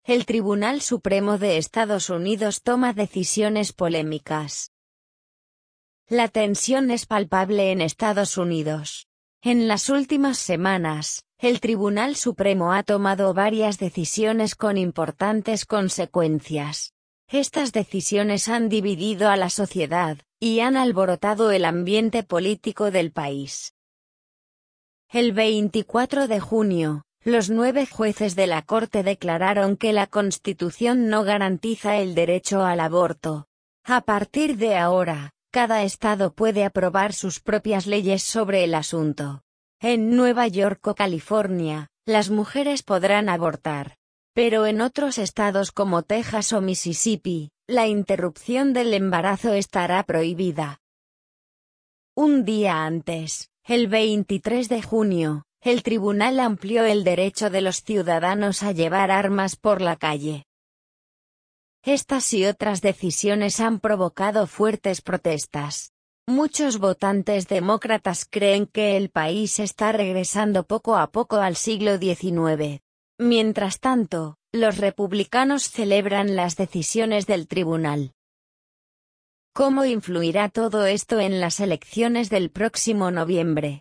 el Tribunal Supremo de Estados Unidos toma decisiones polémicas. La tensión es palpable en Estados Unidos. En las últimas semanas, el Tribunal Supremo ha tomado varias decisiones con importantes consecuencias. Estas decisiones han dividido a la sociedad, y han alborotado el ambiente político del país. El 24 de junio, los 9 jueces de la Corte declararon que la Constitución no garantiza el derecho al aborto. A partir de ahora, cada estado puede aprobar sus propias leyes sobre el asunto. En Nueva York o California, las mujeres podrán abortar. Pero en otros estados como Texas o Mississippi, la interrupción del embarazo estará prohibida. Un día antes, el 23 de junio, el tribunal amplió el derecho de los ciudadanos a llevar armas por la calle. Estas y otras decisiones han provocado fuertes protestas. Muchos votantes demócratas creen que el país está regresando poco a poco al siglo XIX. Mientras tanto, los republicanos celebran las decisiones del tribunal. ¿Cómo influirá todo esto en las elecciones del próximo noviembre?